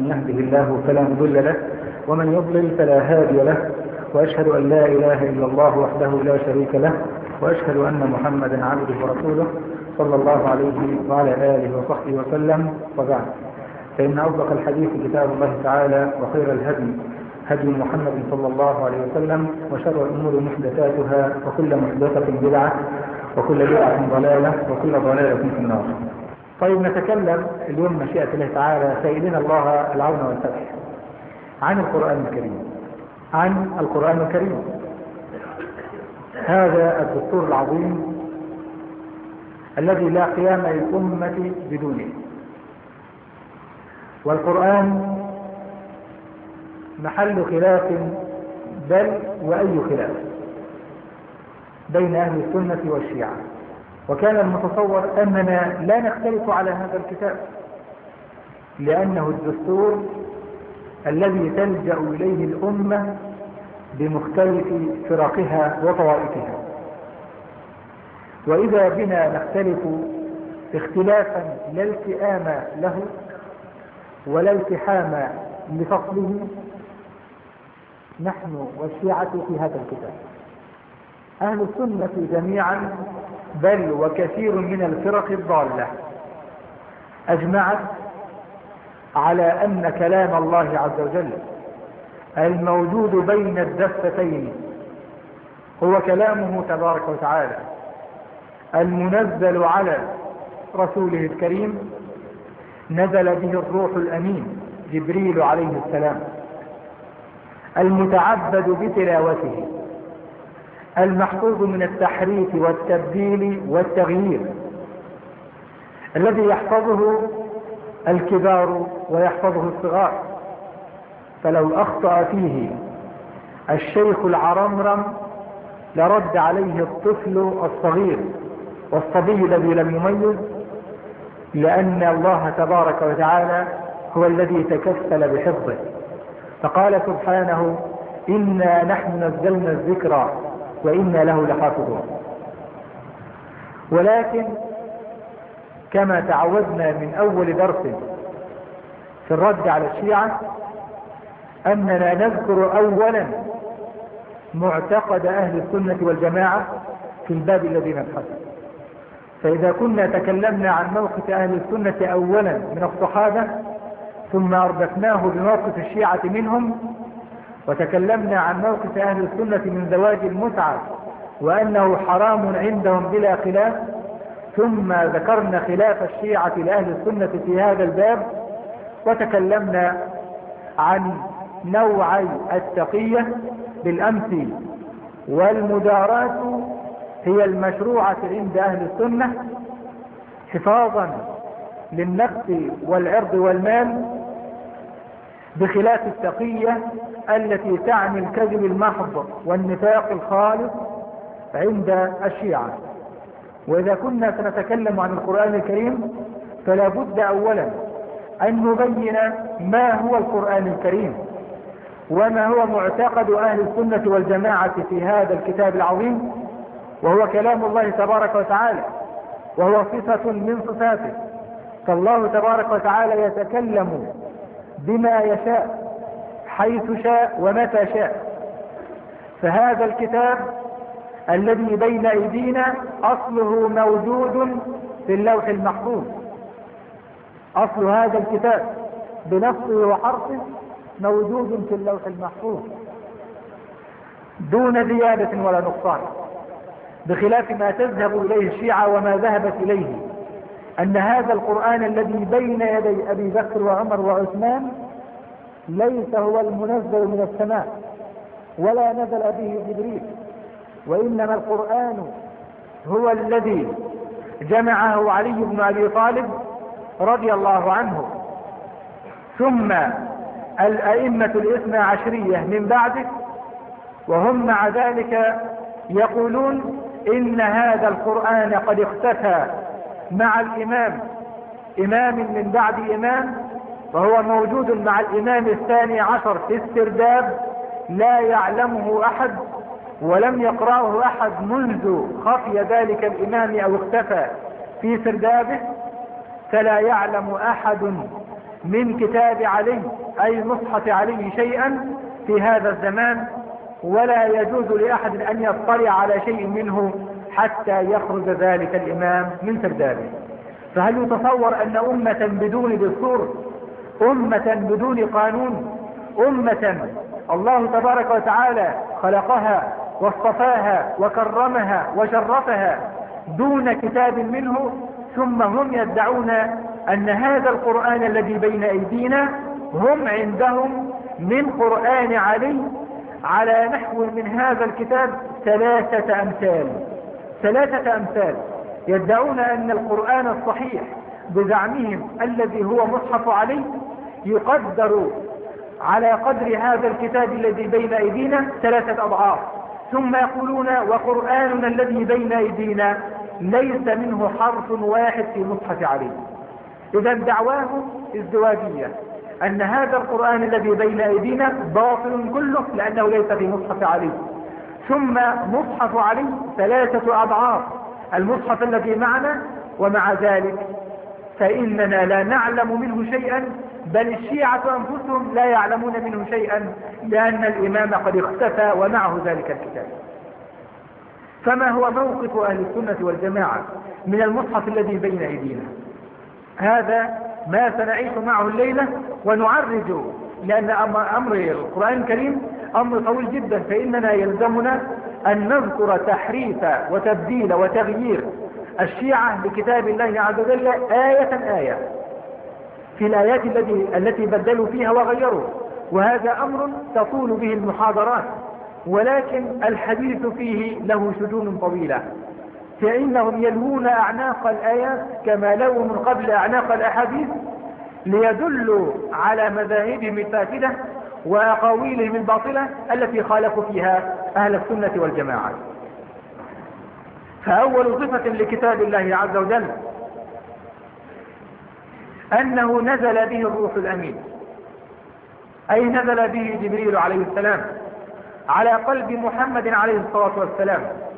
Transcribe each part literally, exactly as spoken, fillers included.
من يهده الله فلا مضل له ومن يضلل فلا هادي له، وأشهد أن لا إله إلا الله وحده لا شريك له، وأشهد أن محمدا عبده ورسوله صلى الله عليه وعلى آله وصحبه وسلم. وبعد، فإن أصدق الحديث كتاب الله تعالى، وخير الهدي هدي محمد صلى الله عليه وسلم، وشر الأمور محدثاتها، وكل محدثة بدعة، وكل بدعة ضلالة، وكل ضلالة في النار. طيب، نتكلم اليوم مشيئة الله تعالى سائلين الله العون والفتح عن القرآن الكريم عن القرآن الكريم هذا الدستور العظيم الذي لا قيام للأمة بدونه. والقرآن محل خلاف، بل وأي خلاف، بين أهل السنة والشيعة. وكان المتصور أننا لا نختلف على هذا الكتاب، لأنه الدستور الذي تلجأ إليه الأمة بمختلف فرقها وطوائفها. وإذا بنا نختلف اختلافا لا التئام له ولا التحام لفصله، نحن والشيعة في هذا الكتاب. أهل السنة جميعا، بل وكثير من الفرق الضالة، أجمعت على أن كلام الله عز وجل الموجود بين الدفتين هو كلامه تبارك وتعالى، المنزل على رسوله الكريم، نزل به الروح الأمين جبريل عليه السلام، المتعبد بتلاوته، المحفوظ من التحريف والتبديل والتغيير، الذي يحفظه الكبار ويحفظه الصغار. فلو أخطأ فيه الشيخ العرمرم لرد عليه الطفل الصغير والصبي الذي لم يميز، لأن الله تبارك وتعالى هو الذي تكفل بحفظه. فقال سبحانه: إنا نحن نزلنا الذكر وإنا له لحافظون. ولكن كما تعودنا من أول درس في الرد على الشيعة، أننا نذكر أولا معتقد أهل السنة والجماعة في الباب الذي نبحثه. فإذا كنا تكلمنا عن موقف أهل السنة أولا من الصحابة، ثم أردفناه بموقف الشيعة منهم، وتكلمنا عن موقف أهل السنة من زواج المتعة وأنه حرام عندهم بلا خلاف، ثم ذكرنا خلاف الشيعة لأهل السنة في هذا الباب، وتكلمنا عن نوعي التقية بالأمس، والمداراة هي المشروعة عند أهل السنة حفاظا للنفس والعرض والمال، بخلاف التقية التي تعني الكذب المحض والنفاق الخالص عند الشيعة. وإذا كنا سنتكلم عن القرآن الكريم، فلا بد أولا أن نبين ما هو القرآن الكريم، وما هو معتقد أهل السنة والجماعة في هذا الكتاب العظيم، وهو كلام الله تبارك وتعالى، وهو صفة من صفاته. فالله تبارك وتعالى يتكلم بما يشاء حيث شاء ومتى شاء. فهذا الكتاب الذي بين أيدينا أصله موجود في اللوح المحفوظ. أصل هذا الكتاب بنصه وحرفه موجود في اللوح المحفوظ دون زيادة ولا نقصان، بخلاف ما تذهب إليه الشيعة وما ذهبت إليه، أن هذا القرآن الذي بين يدي أبي بكر وعمر وعثمان ليس هو المنزل من السماء ولا نزل به جبريل، وإنما القرآن هو الذي جمعه علي بن أبي طالب رضي الله عنه، ثم الأئمة الاثنى عشرية من بعده، وهم مع ذلك يقولون إن هذا القرآن قد اختفى مع الإمام إمام من بعد إمام، وهو موجود مع الإمام الثاني عشر في السرداب، لا يعلمه أحد ولم يقرأه أحد منذ خفي ذلك الإمام أو اختفى في سردابه، فلا يعلم أحد من كتاب علي أي مصحف علي شيئا في هذا الزمان، ولا يجوز لأحد أن يطلع على شيء منه حتى يخرج ذلك الإمام من سردابه. فهل يتصور أن أمة بدون دستور، أمة بدون قانون، أمة الله تبارك وتعالى خلقها واصطفاها وكرمها وشرفها دون كتاب منه، ثم هم يدعون أن هذا القرآن الذي بين أيدينا هم عندهم من قرآن علي على نحو من هذا الكتاب ثلاثة أمثال ثلاثة أمثال يدعون أن القرآن الصحيح بزعمهم الذي هو مصحف علي يقدر على قدر هذا الكتاب الذي بين أيدينا ثلاثة أضعاف، ثم يقولون وقرآننا الذي بين أيدينا ليس منه حرف واحد في مصحف علي. إذا دعواهم ازدواجية، أن هذا القرآن الذي بين أيدينا باطل كله لأنه ليس في مصحف علي، ثم مصحف علي ثلاثة أضعاف المصحف الذي معنا، ومع ذلك فإننا لا نعلم منه شيئا، بل الشيعة أنفسهم لا يعلمون منه شيئا، لأن الإمام قد اختفى ومعه ذلك الكتاب. فما هو موقف أهل السنة والجماعة من المصحف الذي بين أيدينا؟ هذا ما سنعيش معه الليلة ونعرج، لأن أمر القرآن الكريم أمر طويل جدا، فإننا يلزمنا أن نذكر تحريف وتبديل وتغيير الشيعة لكتاب الله عز وجل آية آية في الآيات التي التي بدلوا فيها وغيروا، وهذا أمر تطول به المحاضرات، ولكن الحديث فيه له شجون طويلة، فإنهم يلوون أعناق الآيات كما لو من قبل أعناق الأحاديث ليدلوا على مذاهبهم الفاسدة وأقاويلهم الباطلة التي خالفوا فيها أهل السنة والجماعة. فأول صفة لكتاب الله عز وجل أنه نزل به الروح الأمين، أي نزل به جبريل عليه السلام على قلب محمد عليه الصلاة والسلام.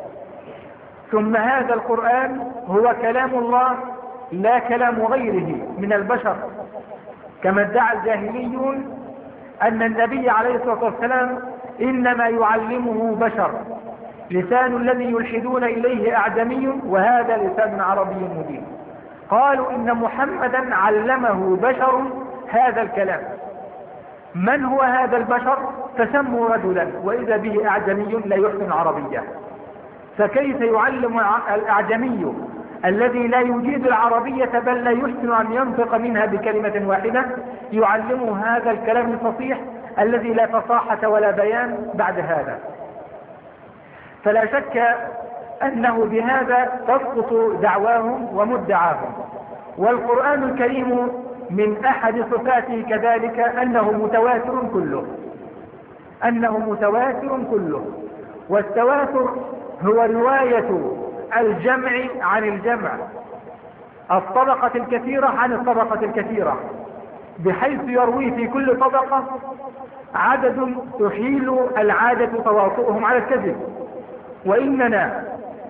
ثم هذا القرآن هو كلام الله لا كلام غيره من البشر، كما ادعى الجاهليون أن النبي عليه الصلاة والسلام إنما يعلمه بشر، لسان الذي يلحدون إليه أعجمي وهذا لسان عربي مبين. قالوا إن محمدا علمه بشر هذا الكلام. من هو هذا البشر؟ فسموا رجلا وإذا به أعجمي لا يحسن عربية، فكيف يعلم الأعجمي الذي لا يجيد العربية بل لا يحسن أن ينطق منها بكلمة واحدة يعلمه هذا الكلام الفصيح الذي لا فصاحة ولا بيان بعد هذا؟ فلا شك أنه بهذا تسقط دعواهم ومدعاهم. والقرآن الكريم من أحد صفاته كذلك أنه متواتر كله، أنه متواتر كله والتواتر هو رواية الجمع عن الجمع، الطبقة الكثيرة عن الطبقة الكثيرة، بحيث يروي في كل طبقة عدد تحيل العادة تواطؤهم على الكذب. وإننا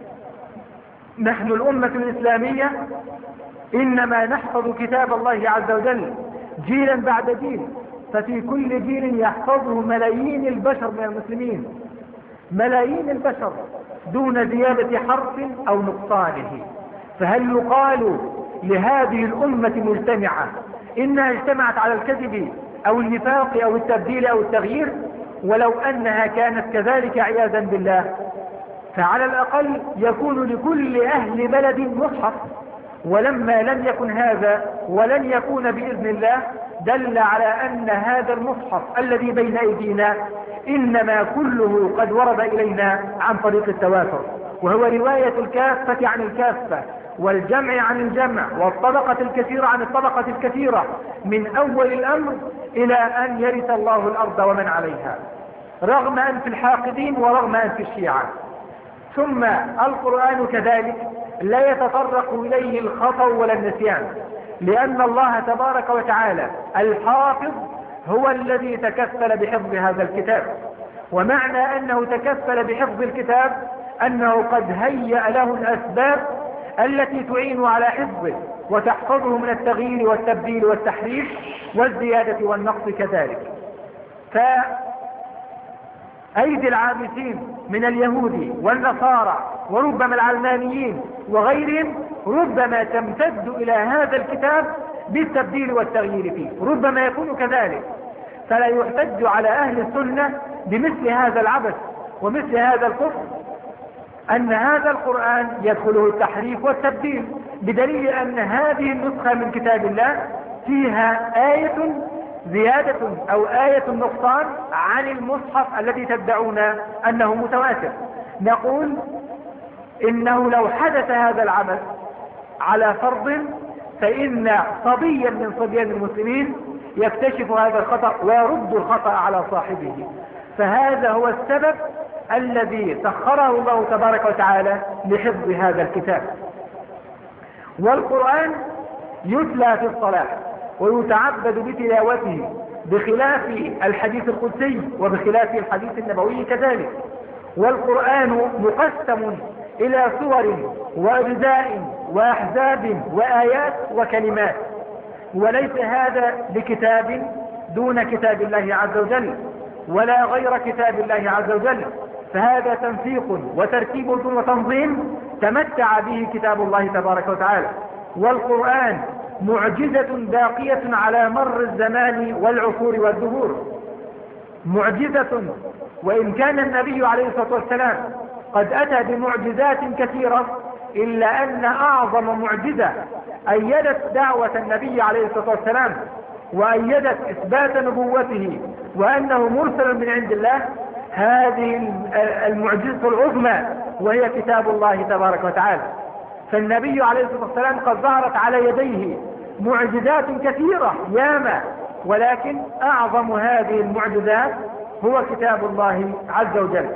نحن الأمة الإسلامية إنما نحفظ كتاب الله عز وجل جيلا بعد جيل، ففي كل جيل يحفظه ملايين البشر من المسلمين، ملايين البشر دون زيادة حرف أو نقصانه. فهل يقال لهذه الأمة المجتمعة إنها اجتمعت على الكذب أو النفاق أو التبديل أو التغيير؟ ولو أنها كانت كذلك عياذا بالله فعلى الأقل يكون لكل أهل بلد مصحف، ولما لم يكن هذا ولن يكون بإذن الله دل على أن هذا المصحف الذي بين أيدينا إنما كله قد ورد إلينا عن طريق التواتر، وهو رواية الكافة عن الكافة والجمع عن الجمع والطبقة الكثيرة عن الطبقة الكثيرة من أول الأمر إلى أن يرث الله الأرض ومن عليها، رغم أنف الحاقدين ورغم أنف الشيعة. ثم القرآن كذلك لا يتطرق إليه الخطأ ولا النسيان، لأن الله تبارك وتعالى الحافظ هو الذي تكفل بحفظ هذا الكتاب. ومعنى أنه تكفل بحفظ الكتاب أنه قد هيأ له الأسباب التي تعين على حفظه، وتحفظه من التغيير والتبديل والتحريف والزيادة والنقص كذلك. فأيدي العابثين من اليهود والنصارى وربما العلمانيين وغيرهم ربما تمتد إلى هذا الكتاب بالتبديل والتغيير فيه، ربما يكون كذلك. فلا يحتج على أهل السنة بمثل هذا العبث ومثل هذا الكفر أن هذا القرآن يدخله التحريف والتبديل، بدليل أن هذه النسخة من كتاب الله فيها آية زيادة أو آية نقصان عن المصحف الذي تدعون أنه متواتر. نقول إنه لو حدث هذا العبث على فرض، فإن صبيا من صبيان المسلمين يكتشف هذا الخطأ ويرد الخطأ على صاحبه. فهذا هو السبب الذي سخره الله تبارك وتعالى لحفظ هذا الكتاب. والقرآن يتلى في الصلاة ويتعبد بتلاوته بخلاف الحديث القدسي وبخلاف الحديث النبوي كذلك. والقرآن مقسم إلى سور وأجزاء وأحزاب وآيات وكلمات، وليس هذا بكتاب دون كتاب الله عز وجل ولا غير كتاب الله عز وجل، فهذا تنسيق وترتيب وتنظيم تمتع به كتاب الله تبارك وتعالى. والقرآن معجزة باقية على مر الزمان والعصور والدهور، معجزة. وإن كان النبي عليه الصلاة والسلام قد أتى بمعجزات كثيرة، إلا أن أعظم معجزة أيدت دعوة النبي عليه الصلاة والسلام وأيدت إثبات نبوته وأنه مرسل من عند الله هذه المعجزة العظمى، وهي كتاب الله تبارك وتعالى. فالنبي عليه الصلاة والسلام قد ظهرت على يديه معجزات كثيرة ياما، ولكن أعظم هذه المعجزات هو كتاب الله عز وجل.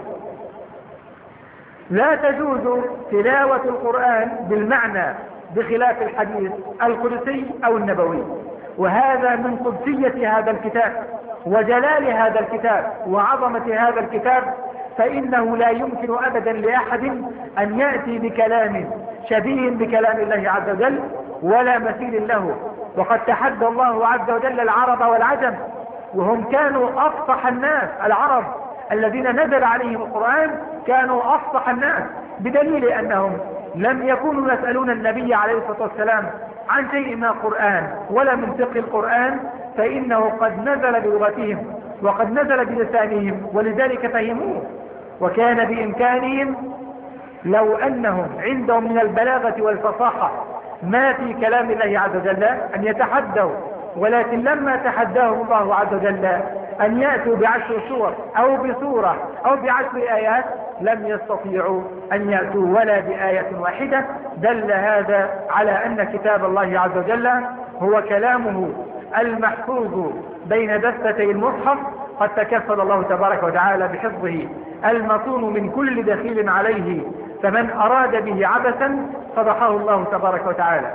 لا تجوز تلاوة القرآن بالمعنى بخلاف الحديث القدسي أو النبوي، وهذا من قدسية هذا الكتاب وجلال هذا الكتاب وعظمة هذا الكتاب، فإنه لا يمكن أبدا لأحد أن يأتي بكلام شبيه بكلام الله عز وجل ولا مثيل له. وقد تحدى الله عز وجل العرب والعجم، وهم كانوا أفصح الناس. العرب الذين نزل عليهم القرآن كانوا أفصح الناس، بدليل أنهم لم يكونوا يسألون النبي عليه الصلاة والسلام عن شيء من القرآن ولا من فقه القرآن، فإنه قد نزل بلغتهم وقد نزل بلسانهم ولذلك فهموه. وكان بإمكانهم لو أنهم عندهم من البلاغة والفصاحة ما في كلام الله عز وجل أن يتحدوا، ولكن لما تحداهم الله عز وجل أن يأتوا بعشر سور أو بسورة أو بعشر آيات لم يستطيعوا أن يأتوا ولا بآية واحدة. دل هذا على أن كتاب الله عز وجل هو كلامه المحفوظ بين دفتي المصحف، قد تكفل الله تبارك وتعالى بحفظه المصون من كل دخيل عليه، فمن أراد به عبثا فضحه الله تبارك وتعالى.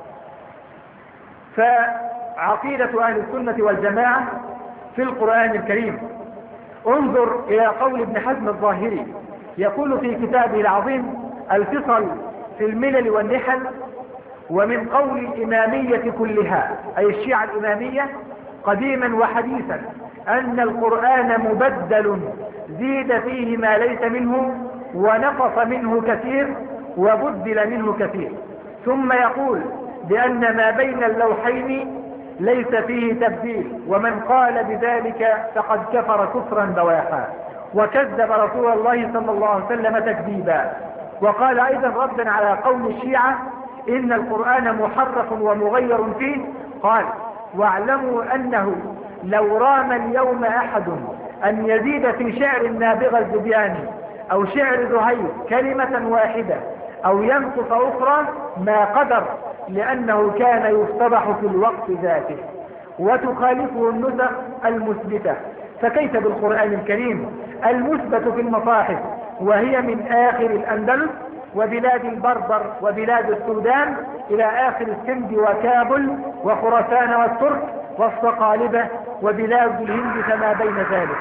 فعقيدة أهل السنة والجماعة في القرآن الكريم، انظر إلى قول ابن حزم الظاهري، يقول في كتابه العظيم الفصل في الملل والنحل: ومن قول الإمامية كلها، أي الشيعة الإمامية قديما وحديثا، أن القرآن مبدل زيد فيه ما ليس منه ونقص منه كثير وبدل منه كثير. ثم يقول بأن ما بين اللوحين ليس فيه تبديل، ومن قال بذلك فقد كفر كفرا بواحا وكذب رسول الله صلى الله عليه وسلم تكذيبا. وقال أيضا ردا على قول الشيعة إن القرآن محرف ومغير فيه، قال: واعلموا أنه لو رام اليوم أحد أن يزيد في شعر النابغة الزبياني أو شعر زهير كلمة واحدة أو ينقص أخرى ما قدر، لأنه كان يفتضح في الوقت ذاته وتخالفه النسخ المثبتة. فكيف بالقرآن الكريم المثبت في المصاحف وهي من آخر الأندلس وبلاد البربر وبلاد السودان إلى آخر السند وكابل وخراسان والترك والصقالبة وبلاد الهند فما بين ذلك.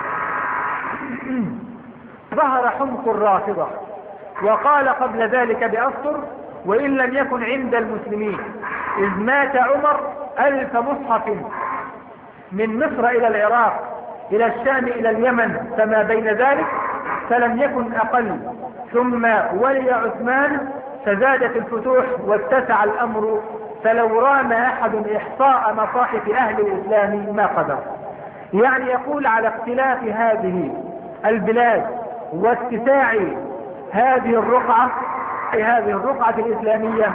ظهر حمق الرافضة، وقال قبل ذلك بأسطر: وإن لم يكن عند المسلمين إذ مات عمر ألف مصحف من مصر إلى العراق إلى الشام إلى اليمن فما بين ذلك، فلم يكن أقل. ثم ولي عثمان فزادت الفتوح واتسع الأمر، فلو رام أحد إحصاء مصاحف أهل الإسلام ما قدر. يعني يقول على اختلاف هذه البلاد واتساع هذه الرقعة هذه الرقعة الإسلامية،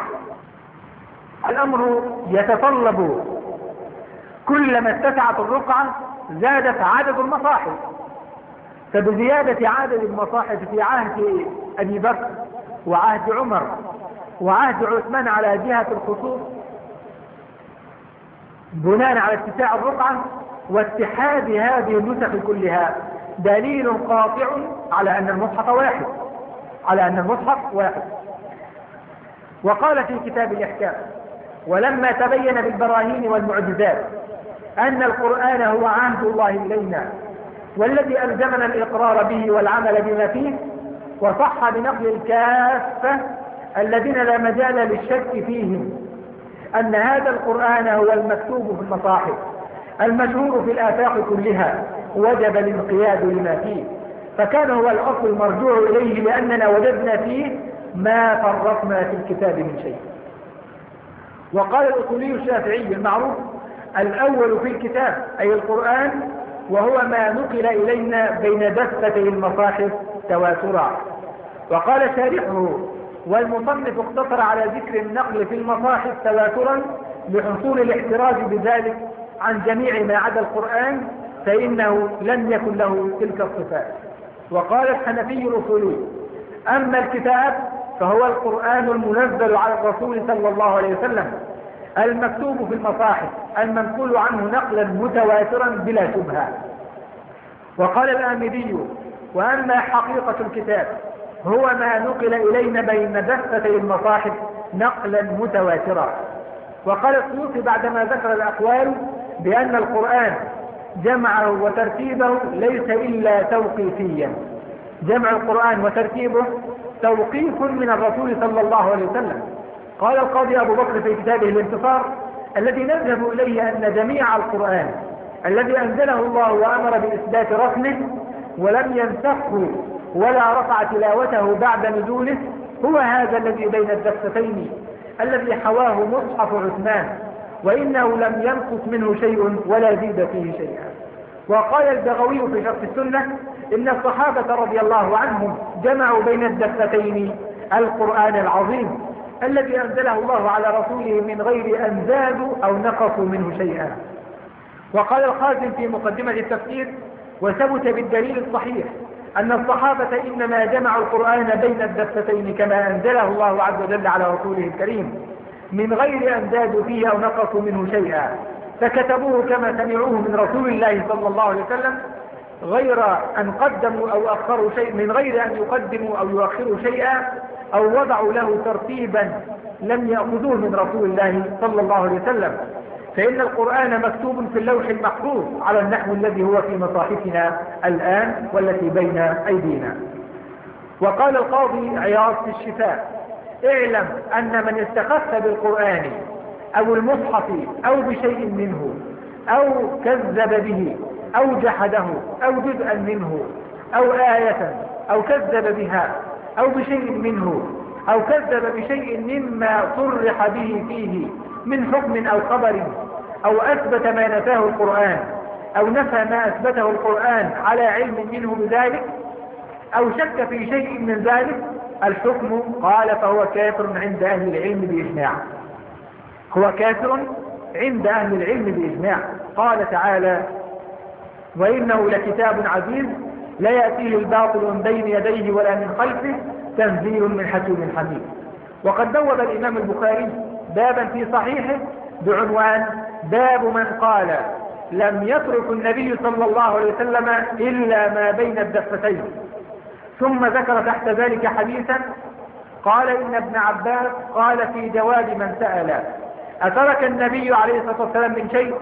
الأمر يتطلب كلما اتسعت الرقعة زادت عدد المصاحف، فبزيادة عدد المصاحف في عهد أبي بكر وعهد عمر وعهد عثمان على جهة الخصوص بناء على اتساع الرقعة واتحاد هذه النسخ كلها دليل قاطع على أن المصحف واحد على أن المصحف واحد. وقال في كتاب الإحكام: ولما تبين بالبراهين والمعجزات أن القرآن هو عهد الله إلينا والذي ألزمنا الإقرار به والعمل بما فيه، وصح بنقل الكافة الذين لا مجال للشك فيهم أن هذا القرآن هو المكتوب في المصاحف المشهور في الآفاق كلها، وجب الانقياد لما فيه، فكان هو الأصل المرجوع إليه لأننا وجدنا فيه ما فرطنا في الكتاب من شيء. وقال الأصولي الشافعي المعروف: الأول في الكتاب أي القرآن، وهو ما نقل إلينا بين دفتي المصاحف تواترا. وقال شارحه: والمصنف اقتصر على ذكر النقل في المصاحف تواترا لحصول الاحتراز بذلك عن جميع ما عدا القرآن، فإنه لم يكن له تلك الصفات. وقال الحنفي الأصولي: أما الكتاب فهو القرآن المنزل على الرسول صلى الله عليه وسلم المكتوب في المصاحف المنقول عنه نقلا متواترا بلا شبهة. وقال الآمدي: وأما حقيقة الكتاب هو ما نقل إلينا بين دفتي المصاحف نقلا متواترا. وقال السيوطي بعدما ذكر الأقوال بأن القرآن جمعه وترتيبه ليس إلا توقيفيا، جمع القرآن وترتيبه توقيف من الرسول صلى الله عليه وسلم. قال القاضي أبو بكر في كتابه الانتصار: الذي نذهب إليه أن جميع القرآن الذي أنزله الله وأمر بإثبات رسمه ولم ينسخه ولا رفع تلاوته بعد نزوله هو هذا الذي بين الدفتين الذي حواه مصحف عثمان، وإنه لم ينقص منه شيء ولا زيد فيه شيئا. وقال البغوي في شرح السنة: إن الصحابة رضي الله عنهم جمعوا بين الدفتين القرآن العظيم الذي أنزله الله على رسوله من غير أن زادوا أو نقصوا منه شيئا. وقال الخازن في مقدمة التفسير: وثبت بالدليل الصحيح أن الصحابة إنما جمعوا القرآن بين الدفتين كما أنزله الله عز وجل على رسوله الكريم من غير أن زادوا فيه أو نقصوا منه شيئا، فكتبوه كما سمعوه من رسول الله صلى الله عليه وسلم غير أن قدموا أو أخروا شيء من غير أن يقدموا أو يؤخروا شيئا أو وضعوا له ترتيبا لم يأخذوه من رسول الله صلى الله عليه وسلم، فإن القرآن مكتوب في اللوح المحفوظ على النحو الذي هو في مصاحفنا الآن والتي بين أيدينا. وقال القاضي عياض في الشفاء: اعلم أن من استخف بالقرآن أو المصحف أو بشيء منه أو كذب به أو جحده أو جزءا منه أو آية أو كذب بها أو بشيء منه أو كذب بشيء مما صرح به فيه من حكم أو خبر أو أثبت ما نفاه القرآن أو نفى ما أثبته القرآن على علم منه بذلك أو شك في شيء من ذلك الحكم، قال فهو كافر عند أهل العلم بإجماع. هو كافر عند أهل العلم بإجماع. قال تعالى: وإنه لكتاب عزيز لا يأتيه الباطل من بين يديه ولا من خلفه تنزيل من حكيم حميد. وقد بوب الإمام البخاري بابا في صحيحه بعنوان: باب من قال لم يترك النبي صلى الله عليه وسلم إلا ما بين الدفتين، ثم ذكر تحت ذلك حديثا قال إن ابن عباس قال في جواب من سأل: أترك النبي عليه الصلاة والسلام من شيء؟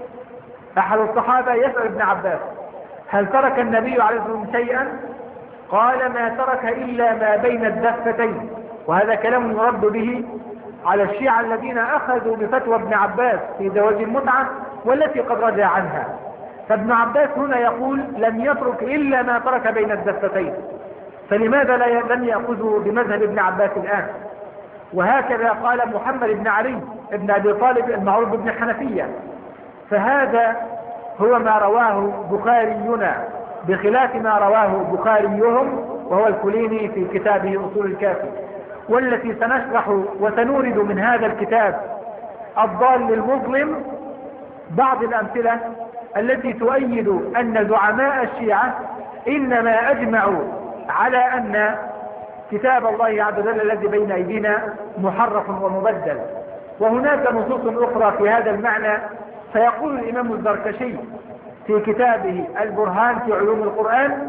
أحد الصحابة يسأل ابن عباس: هل ترك النبي عليه الصلاة والسلام شيئا؟ قال: ما ترك إلا ما بين الدفتين. وهذا كلام يرد به على الشيعة الذين أخذوا بفتوى ابن عباس في زواج المتعة والتي قد رجع عنها. فابن عباس هنا يقول لم يترك إلا ما ترك بين الدفتين، فلماذا لم يأخذوا بمذهب ابن عباس الآن؟ وهكذا قال محمد بن علي ابن أبي طالب المعروف بن حنفية. فهذا هو ما رواه بخارينا بخلاف ما رواه بخاريهم وهو الكليني في كتابه أصول الكافي، والتي سنشرح وسنورد من هذا الكتاب الضال المظلم بعض الأمثلة التي تؤيد أن زعماء الشيعة إنما أجمعوا على أن كتاب الله عز وجل الذي بين أيدينا محرف ومبدل. وهناك نصوص أخرى في هذا المعنى. فيقول الإمام الزركشي في كتابه البرهان في علوم القرآن: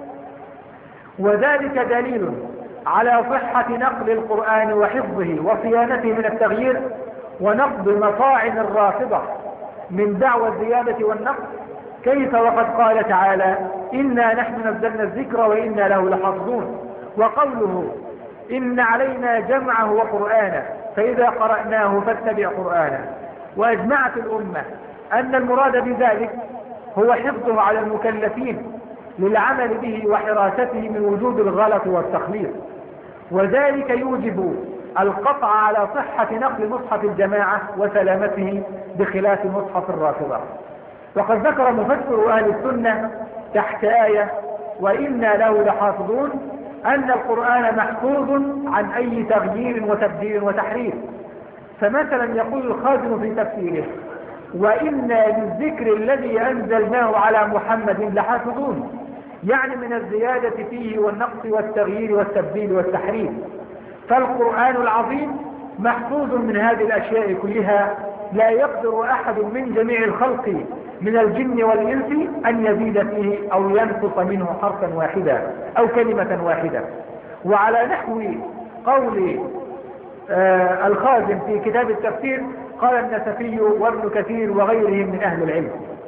وذلك دليل على صحة نقل القرآن وحفظه وصيانته من التغيير ونقض مطاعن الرافضة من دعوى الزيادة والنقص، كيف وقد قال تعالى: إنا نحن نزلنا الذكر وإنا له لحافظون. وقوله: إن علينا جمعه وقرآنه فإذا قرأناه فاتبع قرآنه. وأجمعت الأمة أن المراد بذلك هو حفظه على المكلفين للعمل به وحراسته من وجود الغلط والتخليط، وذلك يوجب القطع على صحة نقل مصحف الجماعة وسلامته بخلاف مصحف الرافضة. وقد ذكر مفسر أهل السنة تحت آية وإنا له لحافظون أن القرآن محفوظ عن أي تغيير وتبديل وتحريف. فمثلا يقول الخازن في تفسيره: وإنا للذكر الذي أنزلناه على محمد لحافظون، يعني من الزيادة فيه والنقص والتغيير والتبديل والتحريف. فالقرآن العظيم محفوظ من هذه الأشياء كلها، لا يقدر أحد من جميع الخلق من الجن والإنس أن يزيد فيه أو ينقص منه حرفا واحدا أو كلمة واحدة. وعلى نحو قول آه الخازن في كتاب التفسير قال النسفي وابن كثير وغيرهم من أهل العلم.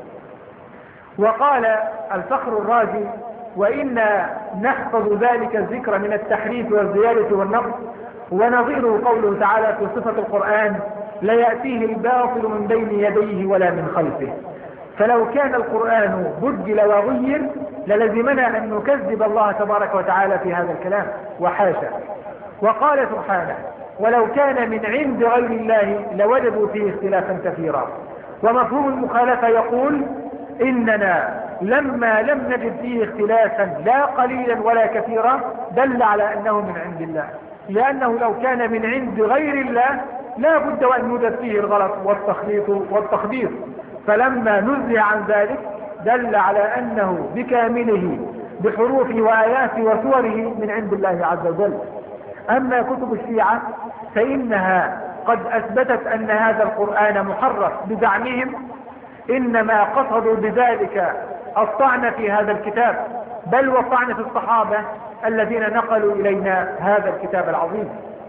وقال الفخر الرازي: وإنا نحفظ ذلك الذكر من التحريف والزيادة والنقص. ونظيره قوله تعالى في صفة القرآن: ليأتيه الباطل من بين يديه ولا من خلفه. فلو كان القرآن بدل وغير للزمنا أن نكذب الله تبارك وتعالى في هذا الكلام، وحاشا. وقال سبحانه: ولو كان من عند غير الله لوجدوا فيه اختلافا كثيرا. ومفهوم المخالفة يقول: إننا لما لم نجد فيه اختلافا لا قليلا ولا كثيرا دل على أنه من عند الله، لأنه لو كان من عند غير الله لا بد وأن يوجد فيه الغلط والتخليط والتخبيط. فلما نزه عن ذلك دل على أنه بكامله بحروفه وآياته وصوره من عند الله عز وجل. أما كتب الشيعة فإنها قد أثبتت أن هذا القرآن محرف بزعمهم، إنما قصدوا بذلك الطعن في هذا الكتاب، بل والطعن في الصحابة الذين نقلوا إلينا هذا الكتاب العظيم.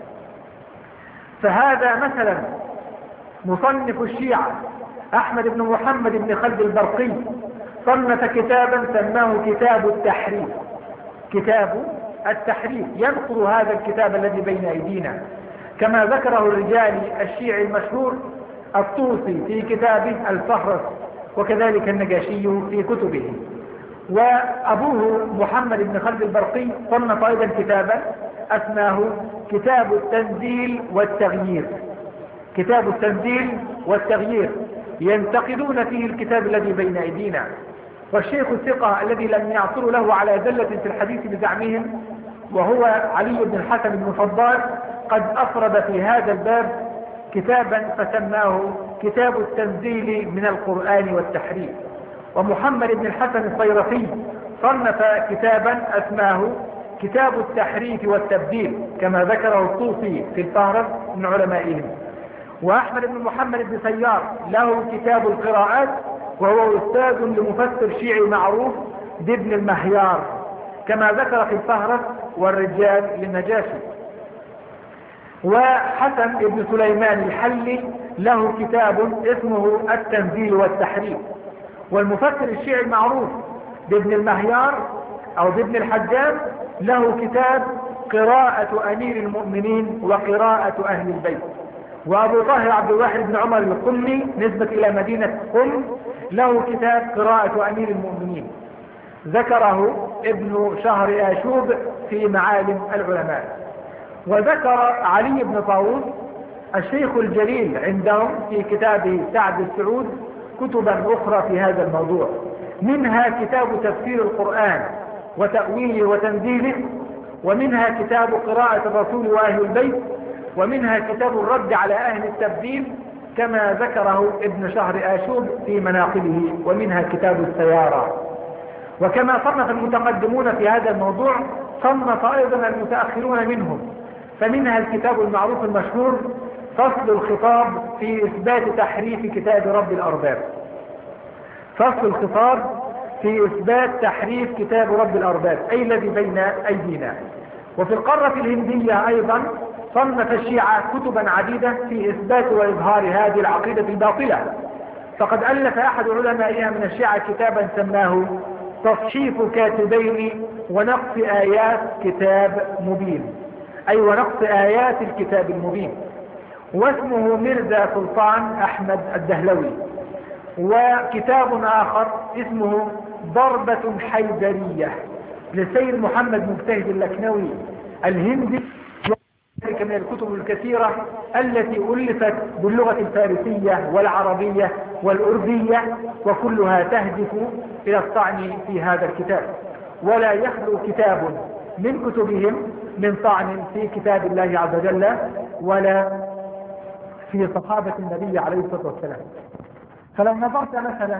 فهذا مثلا مصنف الشيعة أحمد بن محمد بن خلد البرقي صنف كتابا سماه كتاب التحريف. كتاب التحريف ينقض هذا الكتاب الذي بين أيدينا، كما ذكره الرجالي الشيعي المشهور الطوسي في كتابه الفهرس، وكذلك النجاشي في كتبه. وأبوه محمد بن خلد البرقي صنف أيضا كتابا اسماه كتاب التنزيل والتغيير. كتاب التنزيل والتغيير ينتقدون فيه الكتاب الذي بين أيدينا. والشيخ الثقة الذي لم يعثر له على زلة في الحديث بزعمهم وهو علي بن الحسن بن فضال قد أفرد في هذا الباب كتابا فسماه كتاب التنزيل من القرآن والتحريف. ومحمد بن الحسن الصيرفي صنف كتابا اسماه كتاب التحريف والتبديل، كما ذكره الطوسي في الفهرس من علمائهم. وأحمد بن محمد بن سيار له كتاب القراءات، وهو أستاذ لمفسر شيعي معروف بابن المهيار، كما ذكر في الفهرس والرجال للنجاشي. وحسن بن سليمان الحلي له كتاب اسمه التنزيل والتحريف. والمفسر الشيعي المعروف بابن المهيار أو بابن الحجاج له كتاب قراءة أمير المؤمنين وقراءة أهل البيت. وأبو طاهر عبد الواحد بن عمر القمي نسبة إلى مدينة قم له كتاب قراءة أمير المؤمنين ذكره ابن شهر آشوب في معالم العلماء. وذكر علي بن طاووس الشيخ الجليل عندهم في كتابه سعد السعود كتبا أخرى في هذا الموضوع، منها كتاب تفسير القرآن وتأويله وتنزيله، ومنها كتاب قراءة الرسول وأهل البيت، ومنها كتاب الرد على أهل التبديل كما ذكره ابن شهر آشوب في مناقبه، ومنها كتاب السيارة. وكما صنف المتقدمون في هذا الموضوع صنف أيضا المتأخرون منهم، فمنها الكتاب المعروف المشهور فصل الخطاب في إثبات تحريف كتاب رب الأرباب، فصل الخطاب في إثبات تحريف كتاب رب الأرباب أي الذي بين أيدينا. وفي القارة الهندية أيضا صنف الشيعة كتبا عديدة في إثبات وإظهار هذه العقيدة الباطلة، فقد ألف أحد علمائها من الشيعة كتابا سماه تصحيف كاتبين ونقص آيات كتاب مبين، أي ونقص آيات الكتاب المبين، واسمه مرزا سلطان أحمد الدهلوي. وكتاب آخر اسمه ضربة حيدرية لسيد محمد مجتهد اللكنوي الهندي، ذلك من الكتب الكثيرة التي ألفت باللغة الفارسية والعربية والأردية، وكلها تهدف إلى الطعن في هذا الكتاب. ولا يخلو كتاب من كتبهم من طعن في كتاب الله عز وجل ولا في صحابة النبي عليه الصلاة والسلام. فلو نظرت مثلا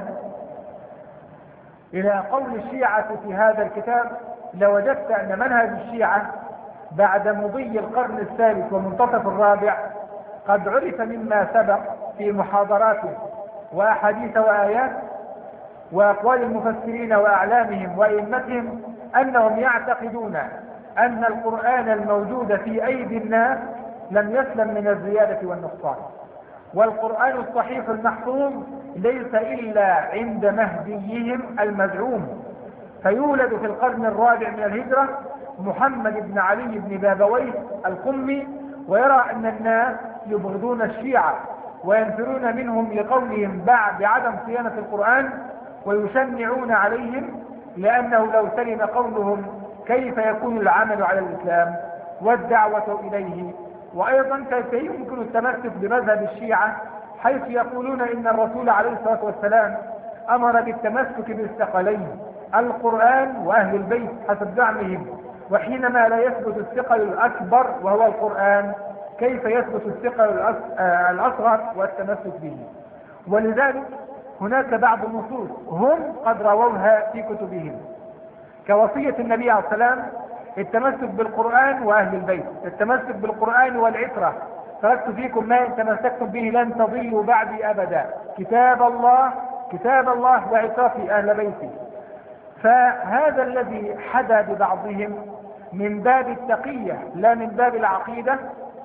إلى قول الشيعة في هذا الكتاب لوجدت أن منهج الشيعة بعد مضي القرن الثالث ومنتصف الرابع قد عرف مما سبق في محاضرات وأحاديث وآيات وأقوال المفسرين وأعلامهم وأئمتهم أنهم يعتقدون أن القرآن الموجود في أيدي الناس لم يسلم من الزيادة والنقصان، والقرآن الصحيح المحفوظ ليس إلا عند مهديهم المزعوم، فيولد في القرن الرابع من الهجرة محمد بن علي بن بابويه القمي، ويرى أن الناس يبغضون الشيعة وينفرون منهم لقولهم بعدم صيانة القرآن، ويشنعون عليهم لأنه لو سلم قولهم كيف يكون العمل على الإسلام والدعوة إليه. وأيضا كيف يمكن التمسك بمذهب الشيعة حيث يقولون إن الرسول عليه الصلاة والسلام أمر بالتمسك بالثقلين القرآن وأهل البيت حسب زعمهم، وحينما لا يثبت الثقل الأكبر وهو القرآن كيف يثبت الثقل الأصغر والتمسك به؟ ولذلك هناك بعض النصوص هم قد رووها في كتبهم كوصية النبي عليه السلام التمسك بالقرآن وأهل البيت، التمسك بالقرآن والعترة، تركت فيكم ما إن تمسكتم به لن تضلوا بعدي أبدا، كتاب الله كتاب الله وعترتي أهل بيتي. فهذا الذي حدا ببعضهم من باب التقية لا من باب العقيدة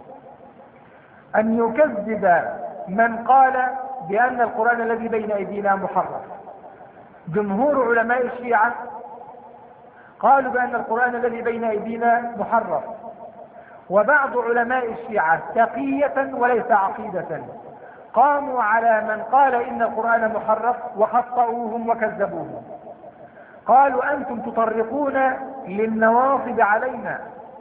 أن يكذب من قال بأن القرآن الذي بين أيدينا محرف. جمهور علماء الشيعة قالوا بأن القرآن الذي بين أيدينا محرف، وبعض علماء الشيعة تقية وليس عقيدة قاموا على من قال إن القرآن محرف وخطأوهم وكذبوهم. قالوا أنتم تطرقون للنواصب علينا،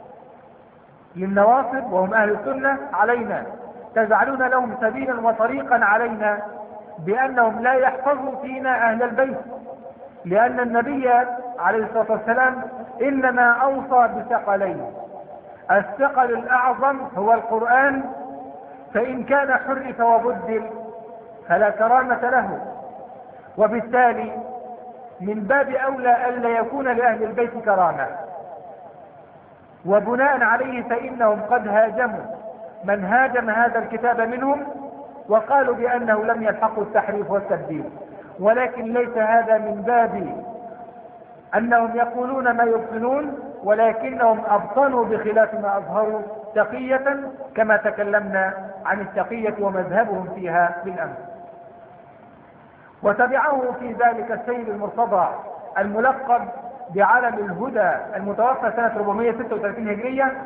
للنواصب وهم أهل السنة علينا، تجعلون لهم سبيلا وطريقا علينا بأنهم لا يحفظوا فينا أهل البيت، لأن النبي عليه الصلاة والسلام إنما أوصى بثقلين، الثقل الأعظم هو القرآن، فإن كان حرف وبدل فلا كرامة له، وبالتالي من باب أولى ألا يكون لأهل البيت كرامة. وبناء عليه فإنهم قد هاجموا من هاجم هذا الكتاب منهم وقالوا بأنه لم يلحقوا التحريف والتبديل، ولكن ليس هذا من باب أنهم يقولون ما يبطنون، ولكنهم أبطنوا بخلاف ما أظهروا تقية كما تكلمنا عن التقية ومذهبهم فيها بالأمس. وتبعه في ذلك السيد المرتضى الملقب بعلم الهدى المتوفى سنة أربعمائة وستة وثلاثين هجرية،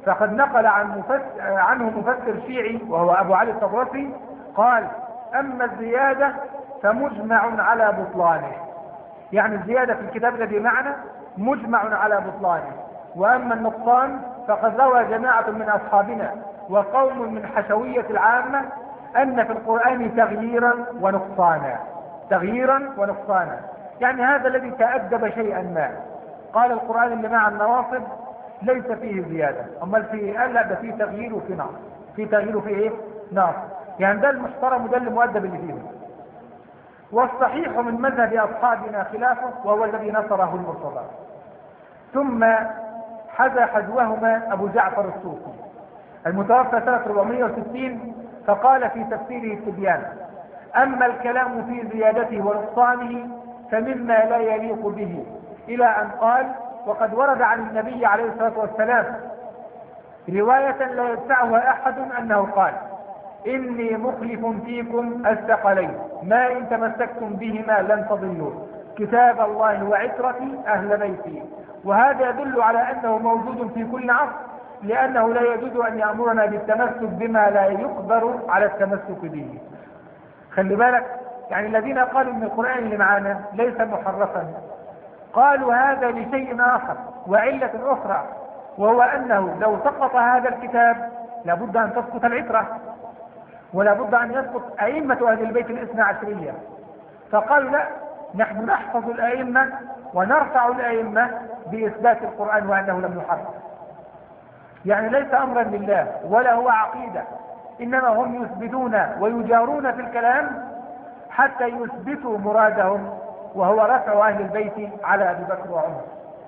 فقد نقل عن مفسر عنه مفسر شيعي وهو أبو علي الطبرسي قال: أما الزيادة فمجمع على بطلانه، يعني الزيادة في الكتاب الذي معنا مجمع على بطلانه. وأما النقصان فقد روى جماعة من أصحابنا وقوم من حشوية العامة أن في القرآن تغييرا ونقصانا، تغييرا ونقصانا، يعني هذا الذي تأدب شيئا ما قال القرآن اللي مع النواصب ليس فيه زيادة، أما في قال لا ده فيه تغيير وفيه نقص، فيه تغيير وفيه إيه؟ نقص، يعني ده المحترم وده المؤدب اللي فيه. والصحيح من مذهب أصحابنا خلافه وهو الذي نصره المرتضى. ثم حذا حذوهما أبو جعفر الصوفي المتوفى سنة أربعمائة وستين فقال في تفسيره التبيان: أما الكلام في زيادته ونقصانه فمما لا يليق به، إلى أن قال: وقد ورد عن النبي عليه الصلاة والسلام رواية لا يدفعها أحد أنه قال: إني مخلف فيكم الثقلين ما إن تمسكتم بهما لن تضلوا، كتاب الله وعترتي أهل بيتي. وهذا يدل على أنه موجود في كل عصر، لأنه لا يجوز أن يأمرنا بالتمسك بما لا يقدر على التمسك به. خلي بالك، يعني الذين قالوا ان القرآن اللي معانا ليس محرفا قالوا هذا لشيء آخر وعلة أخرى، وهو أنه لو سقط هذا الكتاب لابد أن تسقط العترة، ولا بد أن يسقط أئمة أهل البيت الاثنى عشرية. فقالوا لا، نحن نحفظ الأئمة ونرفع الأئمة بإثبات القرآن وأنه لم يحرف. يعني ليس أمرا لله ولا هو عقيدة، إنما هم يثبتون ويجارون في الكلام حتى يثبتوا مرادهم، وهو رفع أهل البيت على أبي بكر وعمر.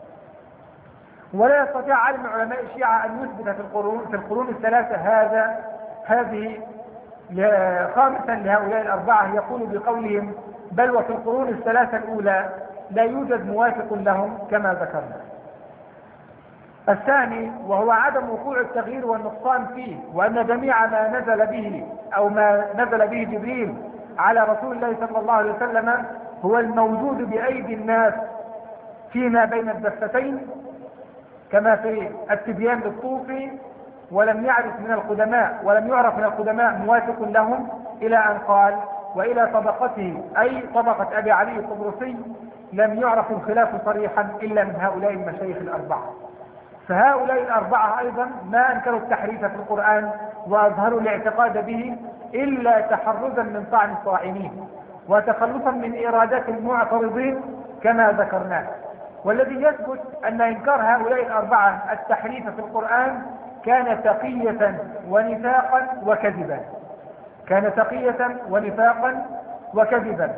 ولا يستطيع عالم من علماء الشيعة أن يثبت في القرون في القرون الثلاثة هذا هذه خامسا لهؤلاء الأربعة، يقول بقولهم: بل وفي القرون الثلاثة الأولى لا يوجد موافق لهم كما ذكرنا. الثاني وهو عدم وقوع التغيير والنقصان فيه، وأن جميع ما نزل به أو ما نزل به جبريل على رسول الله صلى الله عليه وسلم هو الموجود بأيدي الناس فيما بين الدفتين، كما في التبيان للطوفي: ولم يعرف من القدماء ولم يعرف من القدماء موافق لهم، إلى أن قال: وإلى طبقته أي طبقة أبي علي الطبرسي لم يعرف الخلاف صريحا إلا من هؤلاء المشايخ الأربعة. فهؤلاء الأربعة أيضا ما أنكروا التحريف في القرآن وأظهروا الاعتقاد به إلا تحرزا من طعن الطاعنين وتخلصا من إرادات المعترضين كما ذكرناه. والذي يثبت أن إنكار هؤلاء الأربعة التحريف في القرآن كان تقية ونفاقا وكذبا، كان تقية ونفاقا وكذبا.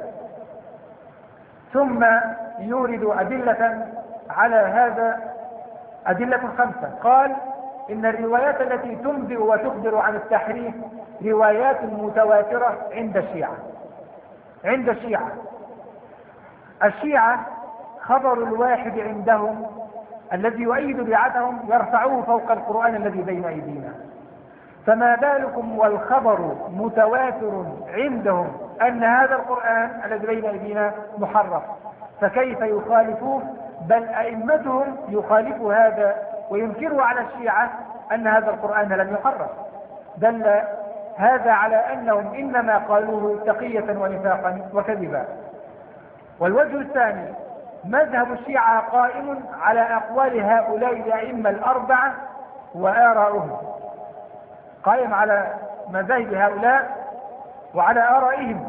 ثم يورد أدلة على هذا، أدلة خمسة. قال: إن الروايات التي تنبئ وتخبر عن التحريف روايات متواترة عند الشيعة. عند الشيعة الشيعة خبر الواحد عندهم الذي يؤيد بيعتهم يرفعوه فوق القرآن الذي بين أيدينا، فما بالكم والخبر متواتر عندهم أن هذا القرآن الذي بين أيدينا محرف، فكيف يخالفوه؟ بل أئمتهم يخالفوا هذا وينكروا على الشيعة أن هذا القرآن لم يحرف. دل هذا على أنهم إنما قالوه تقية ونفاقا وكذبا. والوجه الثاني: مذهب الشيعة قائم على أقوال هؤلاء الأئمة الأربعة وآراؤهم، قائم على مذاهب هؤلاء وعلى آرائهم.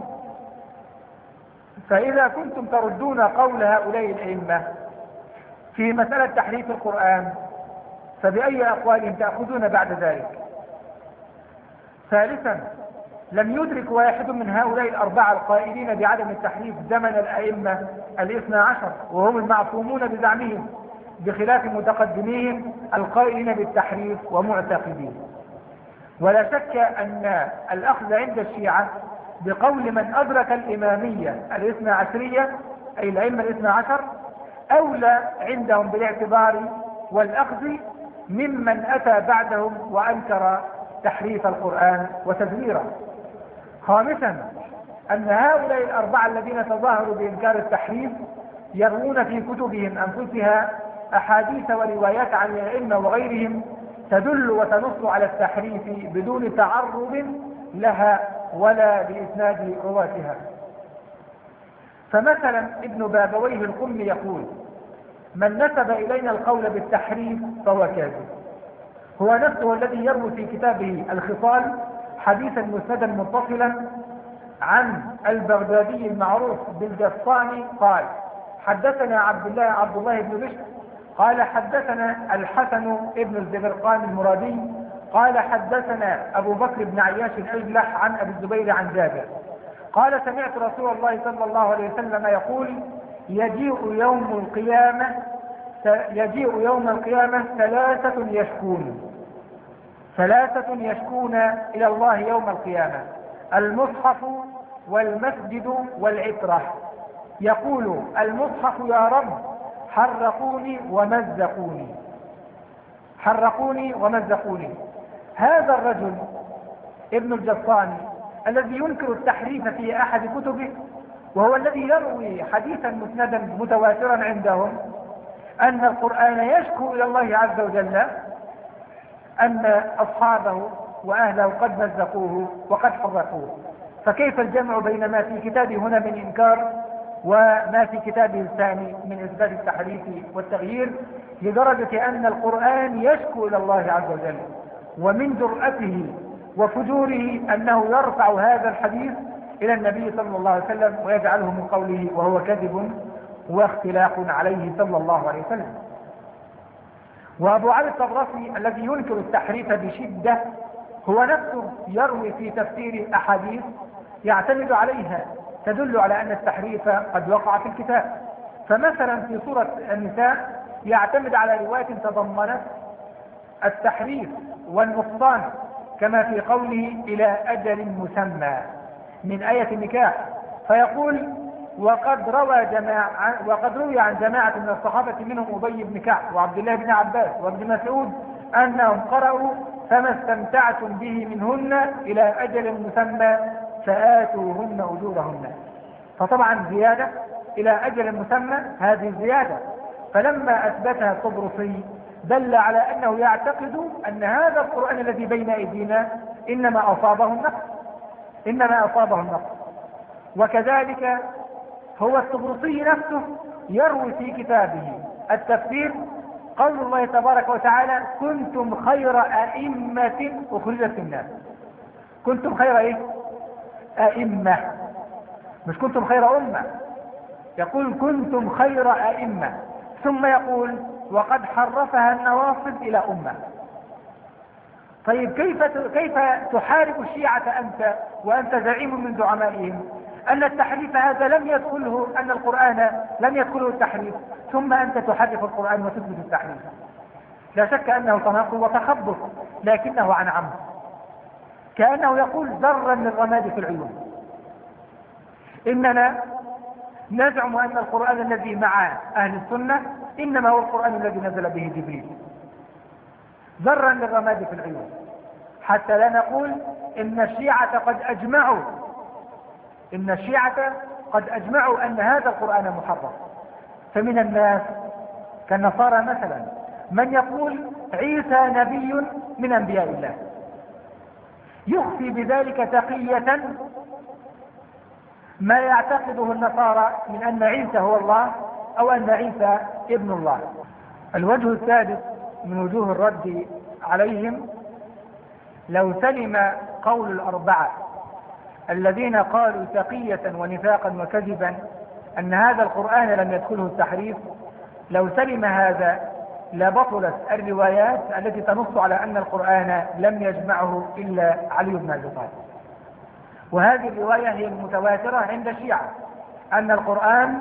فإذا كنتم تردون قول هؤلاء الأئمة في مسألة تحريف القرآن فبأي أقوالهم تأخذون بعد ذلك؟ ثالثا: لم يدرك واحد من هؤلاء الأربعة القائلين بعدم التحريف زمن الأئمة الاثنى عشر وهم المعصومون بزعمهم، بخلاف متقدميهم القائلين بالتحريف ومعتقدين. ولا شك أن الأخذ عند الشيعة بقول من أدرك الإمامية الاثنى عشرية أي الأئمة الاثنى عشر أولى عندهم بالاعتبار والأخذ ممن أتى بعدهم وأنكر تحريف القرآن وتزويره. خامسا: أن هؤلاء الأربعة الذين تظاهروا بإنكار التحريف يروون في كتبهم أنفسها أحاديث وروايات عن الأئمة وغيرهم تدل وتنص على التحريف بدون تعرض لها ولا لإسناد رواتها. فمثلا ابن بابويه القمي يقول: من نسب إلينا القول بالتحريف فهو كاذب. هو نفسه الذي يروي في كتابه الخصال حديثا مسندا متصلا عن البغدادي المعروف بالجصاني قال: حدثنا عبد الله عبد الله بن بشر قال حدثنا الحسن ابن الزبرقان المرادي قال حدثنا أبو بكر بن عياش الأجلح عن أبي الزبير عن جابر قال: سمعت رسول الله صلى الله عليه وسلم يقول: يجيء يوم القيامة يجيء يوم القيامة ثلاثة يشكون ثلاثة يشكون إلى الله يوم القيامة: المصحف والمسجد والعترة. يقول المصحف: يا رب حرقوني ومزقوني حرقوني ومزقوني. هذا الرجل ابن الجصاني الذي ينكر التحريف في أحد كتبه، وهو الذي يروي حديثا مسندا متواترا عندهم أن القرآن يشكو إلى الله عز وجل أن أصحابه وأهله قد مزقوه وقد حرقوه. فكيف الجمع بين ما في كتابه هنا من إنكار وما في كتابه الثاني من إثبات التحريف والتغيير، لدرجة أن القرآن يشكو إلى الله عز وجل. ومن جرأته وفجوره أنه يرفع هذا الحديث إلى النبي صلى الله عليه وسلم ويجعله من قوله وهو كذب واختلاق عليه صلى الله عليه وسلم. وأبو علي الطبرسي الذي ينكر التحريف بشدة هو نفسه يروي في تفسير أحاديث يعتمد عليها تدل على أن التحريف قد وقع في الكتاب. فمثلا في سورة النساء يعتمد على رواية تضمنت التحريف والنقصان كما في قوله إلى أجل مسمى من آية النكاح، فيقول: وقد روى جماعة وقد روي عن جماعة من الصحابة منهم أبي بن كعب وعبد الله بن عباس وابن مسعود أنهم قرأوا: فما استمتعتم به منهن إلى أجل مسمى فآتوهن أجورهن. فطبعا زيادة إلى أجل مسمى هذه زيادة، فلما أثبتها الطبرسي دل على أنه يعتقد أن هذا القرآن الذي بين أيدينا إنما أصابه النقص إنما أصابه النقص. وكذلك هو الطبرسي نفسه يروي في كتابه التفسير قول الله تبارك وتعالى: كنتم خير أئمة أخرجت الناس. كنتم خير إيه؟ أئمة، مش كنتم خير أمة. يقول كنتم خير أئمة، ثم يقول: وقد حرفها النواصب إلى أمة. طيب كيف كيف تحارب الشيعة أنت وأنت زعيم من زعمائهم أن التحريف هذا لم يدخله أن القرآن لم يدخله التحريف، ثم أنت تحرف القرآن وتثبت التحريف؟ لا شك أنه تناقض وتخبط، لكنه عن عمد، كأنه يقول ذرا للرماد في العيون. إننا نزعم أن القرآن الذي مع أهل السنة إنما هو القرآن الذي نزل به جبريل، ذرا للرماد في العيون، حتى لا نقول إن الشيعة قد أجمعوا إن الشيعة قد أجمعوا أن هذا القرآن محرف. فمن الناس كالنصارى مثلا من يقول عيسى نبي من أنبياء الله، يخفي بذلك تقية ما يعتقده النصارى من أن عيسى هو الله أو أن عيسى ابن الله. الوجه السادس من وجوه الرد عليهم: لو سلم قول الأربعة الذين قالوا تقية ونفاقا وكذبا أن هذا القرآن لم يدخله التحريف، لو سلم هذا لبطلت الروايات التي تنص على أن القرآن لم يجمعه إلا علي بن أبي طالب. وهذه الرواية هي المتواترة عند الشيعة أن القرآن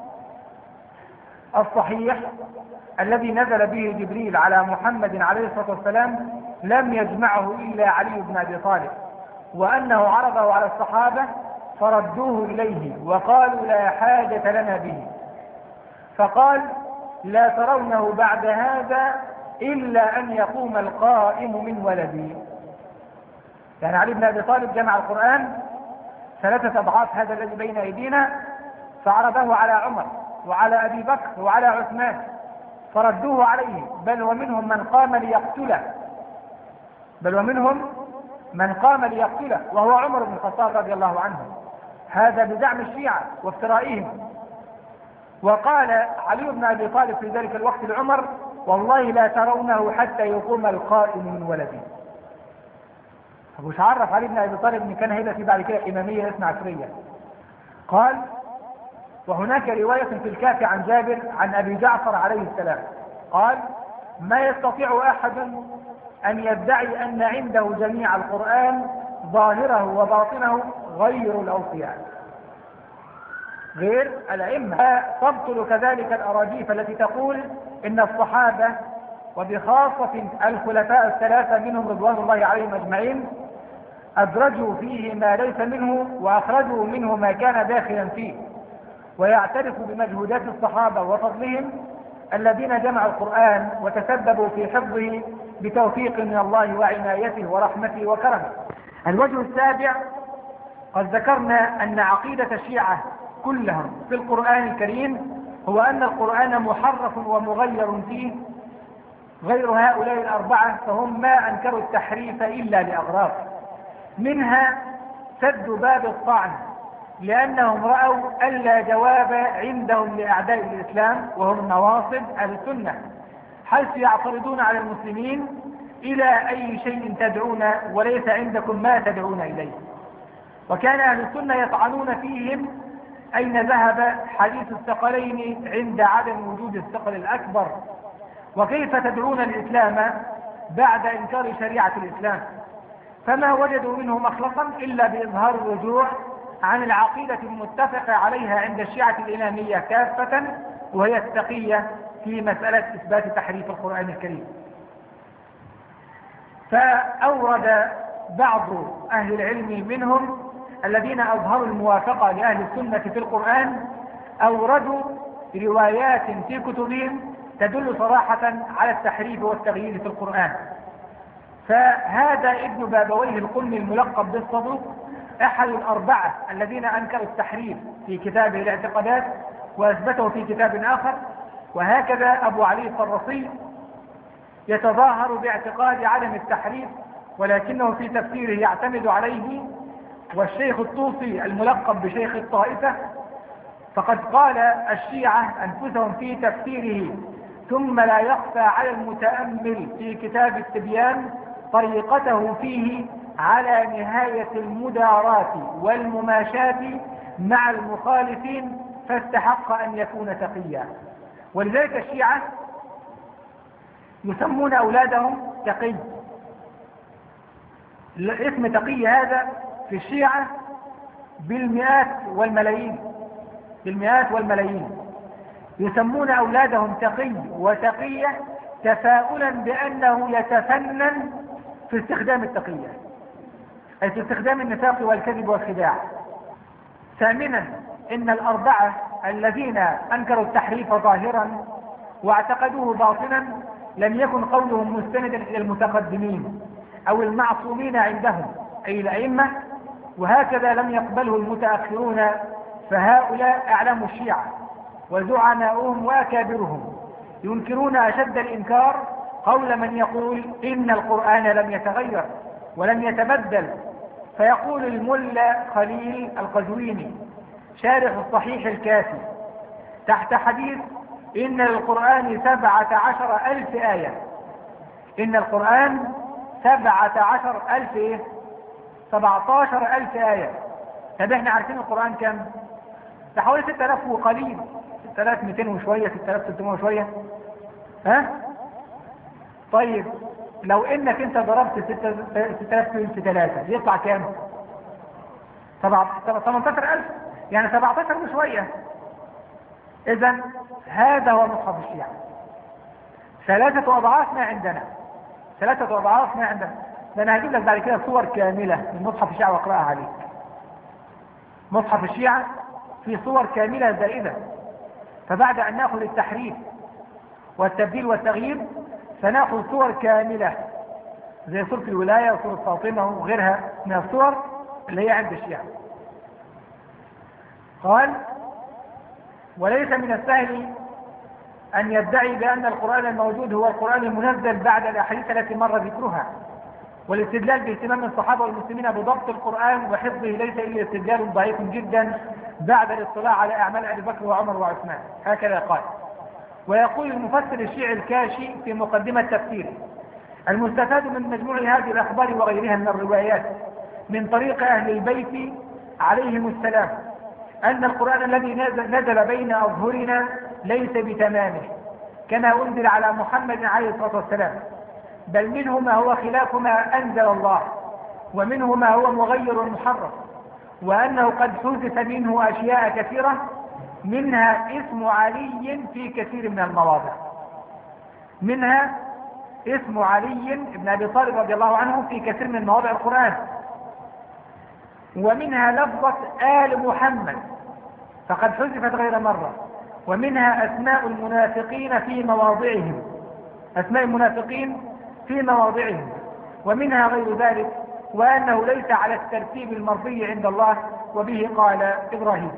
الصحيح الذي نزل به جبريل على محمد عليه الصلاة والسلام لم يجمعه إلا علي بن أبي طالب، وأنه عرضه على الصحابة فردوه إليه وقالوا لا حاجة لنا به، فقال: لا ترونه بعد هذا إلا أن يقوم القائم من ولدي. يعني علي بن أبي طالب جمع القرآن ثلاثة أضعاف هذا الذي بين أيدينا، فعرضه على عمر وعلى أبي بكر وعلى عثمان فردوه عليه، بل ومنهم من قام ليقتله بل ومنهم من قام ليقتله وهو عمر بن الخطاب رضي الله عنه، هذا بزعم الشيعة وافترائهم. وقال علي بن أبي طالب في ذلك الوقت لعمر: والله لا ترونه حتى يقوم القائم من ولده. مش عرف علي بن أبي طالب ان كان هيبقى في بعد كده إمامية اثنا عشرية. قال: وهناك رواية في الكافي عن جابر عن أبي جعفر عليه السلام قال: ما يستطيع أحد أن يدعي أن عنده جميع القرآن ظاهره وباطنه غير الأوصياء، غير الأئمة. تبطل كذلك الأراجيف التي تقول إن الصحابة وبخاصة الخلفاء الثلاثة منهم رضوان الله عليهم أجمعين أدرجوا فيه ما ليس منه وأخرجوا منه ما كان داخلا فيه، ويعترف بمجهودات الصحابة وفضلهم الذين جمعوا القرآن وتسببوا في حفظه بتوفيق من الله وعنايته ورحمته وكرمه. الوجه السابع: قد ذكرنا أن عقيدة الشيعة كلهم في القرآن الكريم هو أن القرآن محرف ومغير فيه، غير هؤلاء الأربعة فهم ما أنكروا التحريف إلا لأغراض، منها سد باب الطعن، لأنهم رأوا ألا جواب عندهم لأعداء الإسلام وهم النواصب أهل السنة، حيث يعترضون على المسلمين: إلى أي شيء تدعون وليس عندكم ما تدعون إليه. وكان أهل السنة يطعنون فيهم: أين ذهب حديث الثقلين عند عدم وجود الثقل الأكبر؟ وكيف تدعون الإسلام بعد إنكار شريعة الإسلام؟ فما وجدوا منه مخلصا إلا بإظهار الرجوع عن العقيدة المتفق عليها عند الشيعة الإمامية كافة، وهي التقية في مسألة إثبات تحريف القرآن الكريم. فأورد بعض أهل العلم منهم الذين أظهروا الموافقة لأهل السنة في القرآن أوردوا روايات في كتبهم تدل صراحة على التحريف والتغيير في القرآن. فهذا ابن بابويه القمي الملقب بالصدوق أحد الأربعة الذين أنكروا التحريف في كتابه الاعتقادات وأثبته في كتاب آخر. وهكذا أبو علي الطرسي يتظاهر باعتقاد عدم التحريف ولكنه في تفسيره يعتمد عليه. والشيخ الطوسي الملقب بشيخ الطائفة فقد قال الشيعة أنفسهم في تفسيره: ثم لا يخفى على المتأمل في كتاب التبيان طريقته فيه على نهاية المدارات والمماشات مع المخالفين، فاستحق أن يكون تقيا. ولذلك الشيعة يسمون أولادهم تقي. اسم تقي هذا في الشيعة بالمئات والملايين، بالمئات والملايين يسمون أولادهم تقي وتقية تفاؤلا بأنه يتفنن في استخدام التقية، أي في استخدام النفاق والكذب والخداع. ثامنا: إن الأربعة الذين أنكروا التحريف ظاهرا واعتقدوه باطنا لم يكن قولهم مستندا إلى المتقدمين أو المعصومين عندهم أي الأئمة، وهكذا لم يقبله المتأخرون، فهؤلاء أعلام الشيعة وزعماؤهم وأكابرهم ينكرون أشد الإنكار قول من يقول إن القرآن لم يتغير ولم يتبدل. فيقول الملا خليل القزويني شارح الصحيح الكافي تحت حديث إن القرآن سبعة عشر ألف آية، إن القرآن سبعة عشر ألف إيه؟ سبعة عشر ألف آية. طب احنا عارفين القرآن كم؟ ده حوالي ستة آلاف وقليل، ستة آلاف ومئتين وشوية، ستة آلاف وستمائة وشوية. ها؟ طيب لو انك انت ضربت ستة آلاف في ثلاثة يطلع كام؟ ثمانية عشر ألف، يعني سبعة عشر وشوية. اذا هذا هو مصحف الشيعة، ثلاثة أضعاف ما عندنا، ثلاثة أضعاف ما عندنا. ده انا هجيب لك بعد كده صور كاملة من مصحف الشيعة واقرأها عليك. مصحف الشيعة في صور كاملة زائدة. فبعد ان ناخذ التحريف والتبديل والتغيير سناخذ صور كاملة زي صورة الولاية وصورة فاطمة وغيرها من الصور اللي هي عند الشيعة. قال: وليس من السهل أن يدعي بأن القرآن الموجود هو القرآن المنزل بعد الأحاديث التي مر ذكرها، والاستدلال باهتمام الصحابة والمسلمين بضبط القرآن وحفظه ليس إلا استدلال ضعيف جدا بعد الاطلاع على أعمال أبي بكر وعمر وعثمان. هكذا قال. ويقول المفسر الشيعي الكاشي في مقدمة تفسيره: المستفاد من مجموع هذه الأخبار وغيرها من الروايات من طريق أهل البيت عليهم السلام أن القرآن الذي نزل بين أظهرنا ليس بتمامه كما أنزل على محمد عليه الصلاة والسلام، بل منه ما هو خلاف ما أنزل الله، ومنه ما هو مغير محرف، وأنه قد حذف منه أشياء كثيرة منها اسم علي في كثير من المواضع، منها اسم علي بن أبي طالب رضي الله عنه في كثير من مواضع القرآن، ومنها لفظة آل محمد فقد حذفت غير مرة، ومنها أسماء المنافقين في مواضعهم، أسماء المنافقين في مواضعهم، ومنها غير ذلك، وأنه ليس على الترتيب المرضي عند الله، وبه قال إبراهيم.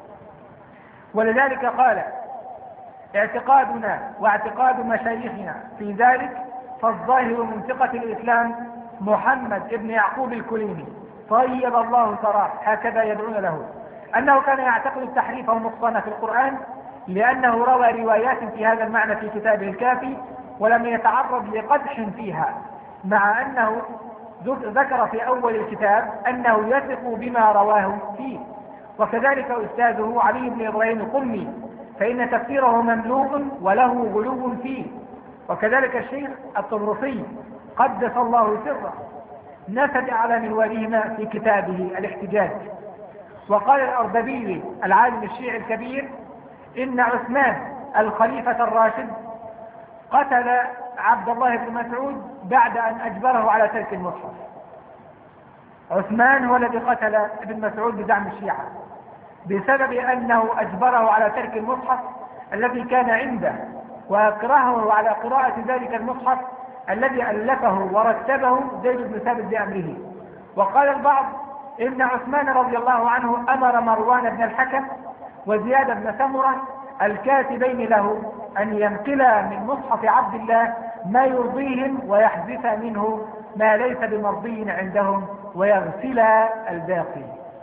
ولذلك قال: اعتقادنا واعتقاد مشايخنا في ذلك فالظاهر من ثقة الإسلام محمد ابن يعقوب الكليني طيب الله ثراه، هكذا يدعون له، أنه كان يعتقد التحريف والنقصان في القرآن، لأنه روى روايات في هذا المعنى في كتابه الكافي ولم يتعرض لقدح فيها، مع أنه ذكر في أول الكتاب أنه يثق بما رواه فيه. وكذلك أستاذه علي بن إبراهيم القمي، فإن تفسيره مملوء وله غلو فيه. وكذلك الشيخ الطبرسي قدس الله سره نسج على منوالهما في كتابه الاحتجاج. وقال الأردبيلي العالم الشيعي الكبير إن عثمان الخليفة الراشد قتل عبد الله بن مسعود بعد أن أجبره على ترك المصحف. عثمان هو الذي قتل ابن مسعود بزعم الشيعة بسبب أنه أجبره على ترك المصحف الذي كان عنده، وأكرهه على قراءة ذلك المصحف الذي ألفه ورتبه زيد بن ثابت بأمره. وقال البعض إن عثمان رضي الله عنه أمر مروان بن الحكم وزياد بن سمرة الكاتبين له أن ينقلا من مصحف عبد الله ما يرضيهم ويحذف منه ما ليس بمرضي عندهم ويغسلا الباقي.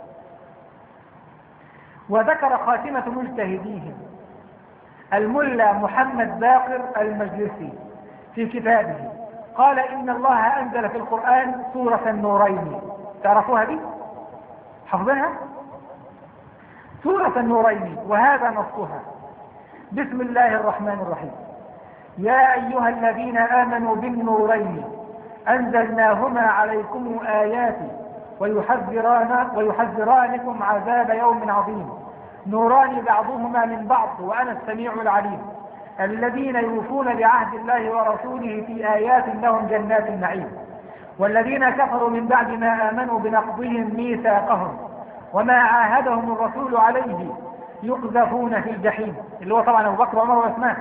وذكر خاتمة مجتهديهم الملا محمد باقر المجلسي في كتابه، قال إن الله أنزل في القرآن سورة النورين. تعرفوها دي؟ حفظها؟ سورة النورين، وهذا نصها: بسم الله الرحمن الرحيم، يا أيها الذين آمنوا بالنورين أنزلناهما عليكم آيات ويحذران ويحذرانكم عذاب يوم عظيم، نوران بعضهما من بعض وأنا السميع العليم، الذين يوفون بعهد الله ورسوله في آيات لهم جنات النعيم، والذين كفروا من بعد ما آمنوا بنقضهم ميثاقهم وما عاهدهم الرسول عليه يقذفون في الجحيم، اللي هو طبعا أبو بكر وعمر وعثمان،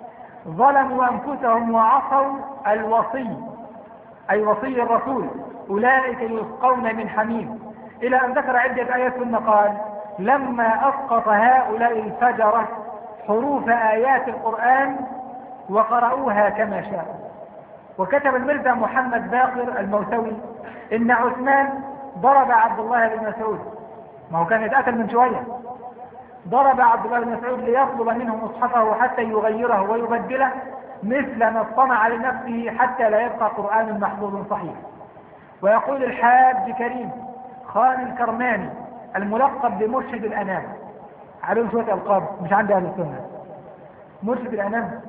ظلموا أنفسهم وعصوا الوصي أي وصي الرسول، أولئك يسقون من حميم، إلى أن ذكر عدة آيات ثم قال: لما أسقط هؤلاء الفجرة حروف آيات القرآن وقرأوها كما شاءوا. وكتب المرزا محمد باقر الموسوي إن عثمان ضرب عبد الله بن مسعود، ما هو كان يتقتل من شوية، ضرب عبد الله بن مسعود ليطلب منه مصحفه حتى يغيره ويبدله، مثل ما اصطنع لنفسه حتى لا يبقى قرآن محفوظ صحيح. ويقول الحاج كريم خان الكرماني الملقب بمرشد الأنام، عليه شوية ألقاب مش عند أهل السنة، مرشد الأنام،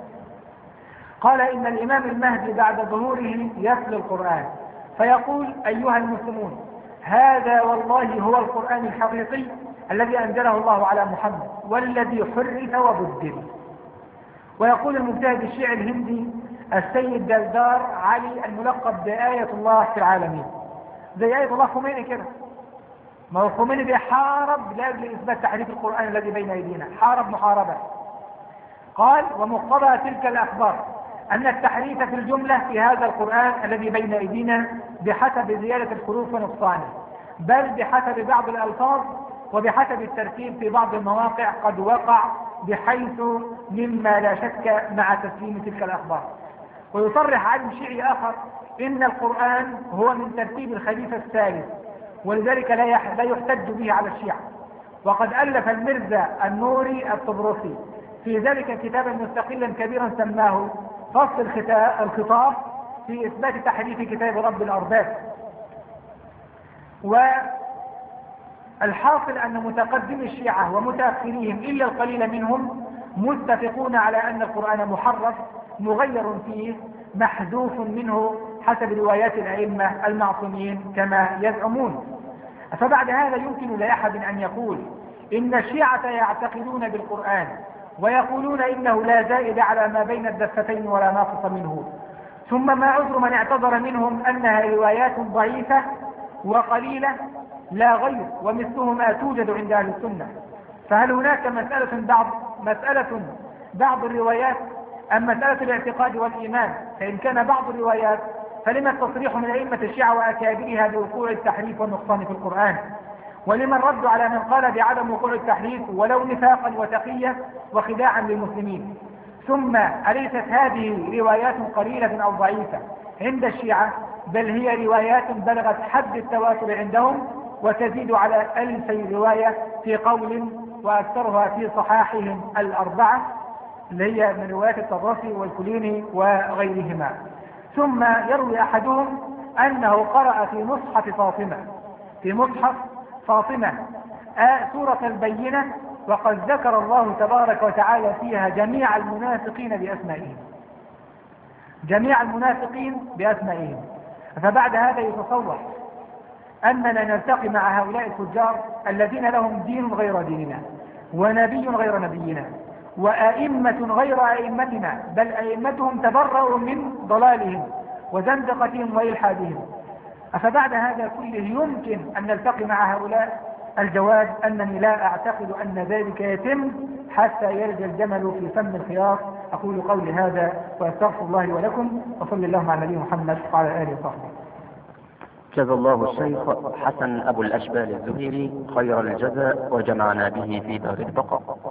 قال إن الإمام المهدي بعد ظهوره يتلو القرآن فيقول: أيها المسلمون، هذا والله هو القرآن الحقيقي الذي أنزله الله على محمد والذي حرف وبدل. ويقول المجتهد الشيعي الهندي السيد دلدار علي الملقب بآية الله في العالمين، زي آية الله خميني كده، ما هو خميني بيحارب لأجل إثبات تحريف القرآن الذي بين أيدينا، حارب محاربة. قال: ومقتضى تلك الأخبار أن التحريف في الجملة في هذا القرآن الذي بين أيدينا بحسب زيادة الحروف ونقصانه، بل بحسب بعض الألفاظ وبحسب الترتيب في بعض المواقع قد وقع، بحيث مما لا شك مع تسليم تلك الأخبار. ويصرح عالم شيعي آخر إن القرآن هو من ترتيب الخليفة الثالث، ولذلك لا لا يحتج به على الشيعة. وقد ألف المرزا النوري الطبرسي في ذلك كتابا مستقلا كبيرا سماه فصل الخطاب في إثبات تحريف كتاب رب الأرباب. والحاصل أن متقدم الشيعة ومتأخريهم إلا القليل منهم متفقون على أن القرآن محرف مغير فيه محذوف منه حسب روايات الأئمة المعصومين كما يزعمون. فبعد هذا يمكن لأحد أن يقول إن الشيعة يعتقدون بالقرآن ويقولون إنه لا زائد على ما بين الدفتين ولا ناقص منه، ثم ما عذر من اعتذر منهم أنها روايات ضعيفة وقليلة لا غير ومثلهما توجد عند أهل السنة. فهل هناك مسألة بعض مسألة بعض الروايات أم مسألة الاعتقاد والإيمان؟ فإن كان بعض الروايات فلما التصريح من أئمة الشيعة وأكابرها بوقوع التحريف والنقصان في القرآن؟ ولمن رد على من قال بعدم وقوع التحريف ولو نفاقا وتقية وخداعا للمسلمين؟ ثم أليست هذه روايات قليلة أو ضعيفة عند الشيعة، بل هي روايات بلغت حد التواتر عندهم وتزيد على ألف رواية في قول، وأكثرها في صحاحهم الأربعة اللي هي من روايات الطبرسي والكليني وغيرهما. ثم يروي أحدهم أنه قرأ في مصحف فاطمة في مصحف فاطمة آه سورة البينة، وقد ذكر الله تبارك وتعالى فيها جميع المنافقين بأسمائهم جميع المنافقين بأسمائهم. فبعد هذا يتصور أننا نلتقي مع هؤلاء التجار الذين لهم دين غير ديننا ونبي غير نبينا وأئمة غير أئمتنا، بل أئمتهم تبرؤوا من ضلالهم وزندقتهم وإلحادهم. أفبعد هذا كله يمكن أن نلتقي مع هؤلاء؟ الجواب أنني لا أعتقد أن ذلك يتم حتى يلج الجمل في فم الخياط. أقول قولي هذا وأستغفر الله ولكم، وصلى الله على نبينا محمد وعلى آله وصحبه. جزا الله الشيخ حسن أبو الأشبال الزهيري خير الجزاء وجمعنا به في دار البقاء.